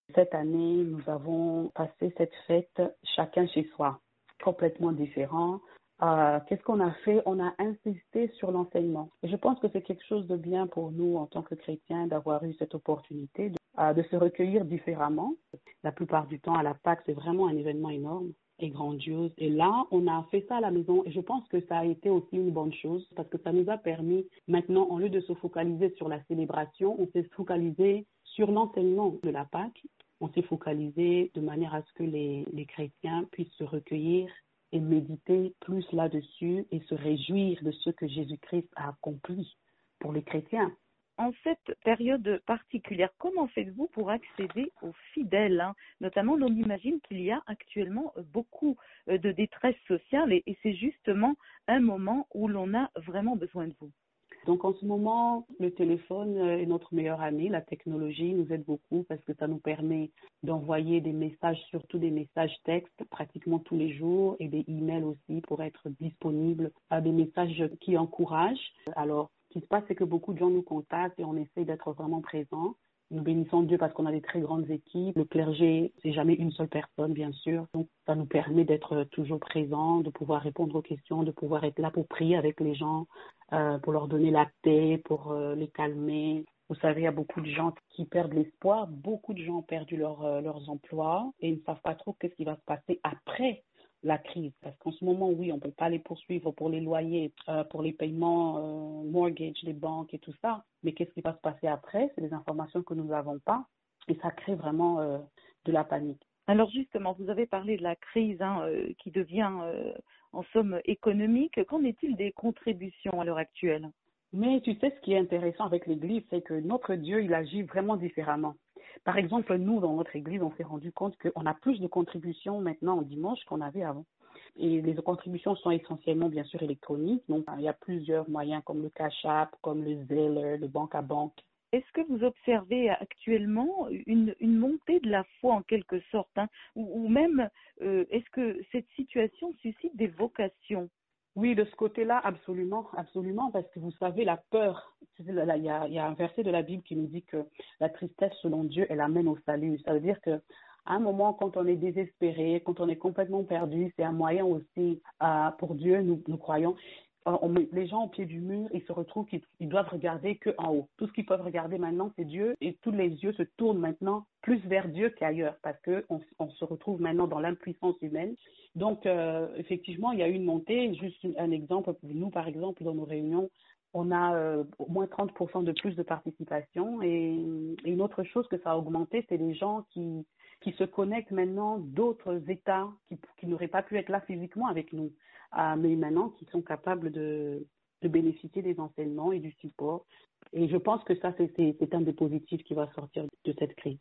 Cette année, nous avons passé cette fête chacun chez soi, complètement différent. Qu'est-ce qu'on a fait? On a insisté sur l'enseignement. Et je pense que c'est quelque chose de bien pour nous en tant que chrétiens d'avoir eu cette opportunité de se recueillir différemment. La plupart du temps, à la Pâque, c'est vraiment un événement énorme et grandiose. Et là, on a fait ça à la maison et je pense que ça a été aussi une bonne chose parce que ça nous a permis maintenant, au lieu de se focaliser sur la célébration, on s'est focalisé sur l'enseignement de la Pâque. On s'est focalisé de manière à ce que les chrétiens puissent se recueillir et méditer plus là-dessus et se réjouir de ce que Jésus-Christ a accompli pour les chrétiens. En cette période particulière, comment faites-vous pour accéder aux fidèles, Notamment, on imagine qu'il y a actuellement beaucoup de détresse sociale et c'est justement un moment où l'on a vraiment besoin de vous. Donc en ce moment, le téléphone est notre meilleur ami. La technologie nous aide beaucoup parce que ça nous permet d'envoyer des messages, surtout des messages textes, pratiquement tous les jours et des emails aussi pour être disponibles à des messages qui encouragent. Alors, ce qui se passe, c'est que beaucoup de gens nous contactent et on essaie d'être vraiment présents. Nous bénissons Dieu parce qu'on a des très grandes équipes. Le clergé, c'est jamais une seule personne, bien sûr. Donc, ça nous permet d'être toujours présents, de pouvoir répondre aux questions, de pouvoir être là pour prier avec les gens, pour leur donner la paix, pour les calmer. Vous savez, il y a beaucoup de gens qui perdent l'espoir. Beaucoup de gens ont perdu leurs emplois et ils ne savent pas trop qu'est-ce qui va se passer après la crise. Parce qu'en ce moment, oui, on ne peut pas les poursuivre pour les loyers, pour les paiements, mortgage, les banques et tout ça. Mais qu'est-ce qui va se passer après? C'est des informations que nous n'avons pas et ça crée vraiment de la panique. Alors justement, vous avez parlé de la crise qui devient en somme économique. Qu'en est-il des contributions à l'heure actuelle? Mais tu sais, ce qui est intéressant avec l'Église, c'est que notre Dieu, il agit vraiment différemment. Par exemple, nous, dans notre Église, on s'est rendu compte qu'on a plus de contributions maintenant en dimanche qu'on avait avant. Et les contributions sont essentiellement, bien sûr, électroniques. Donc, il y a plusieurs moyens comme le Cash App, comme le Zelle, le banque à banque. Est-ce que vous observez actuellement une montée de la foi en quelque sorte, ou même est-ce que cette situation suscite des vocations? Oui, de ce côté-là, absolument, absolument, parce que vous savez, la peur, il y a un verset de la Bible qui nous dit que la tristesse, selon Dieu, elle amène au salut. Ça veut dire que à un moment, quand on est désespéré, quand on est complètement perdu, c'est un moyen aussi pour Dieu, nous croyons. On met les gens au pied du mur, ils se retrouvent qu'ils doivent regarder que en haut. Tout ce qu'ils peuvent regarder maintenant, c'est Dieu, et tous les yeux se tournent maintenant plus vers Dieu qu'ailleurs, parce que on se retrouve maintenant dans l'impuissance humaine. Donc, effectivement, il y a eu une montée. Juste un exemple, nous, par exemple, dans nos réunions, on a au moins 30% de plus de participation. Et une autre chose que ça a augmenté, c'est les gens qui se connectent maintenant d'autres États qui n'auraient pas pu être là physiquement avec nous, mais maintenant qui sont capables de bénéficier des enseignements et du support. Et je pense que ça, c'est un des positifs qui va sortir de cette crise.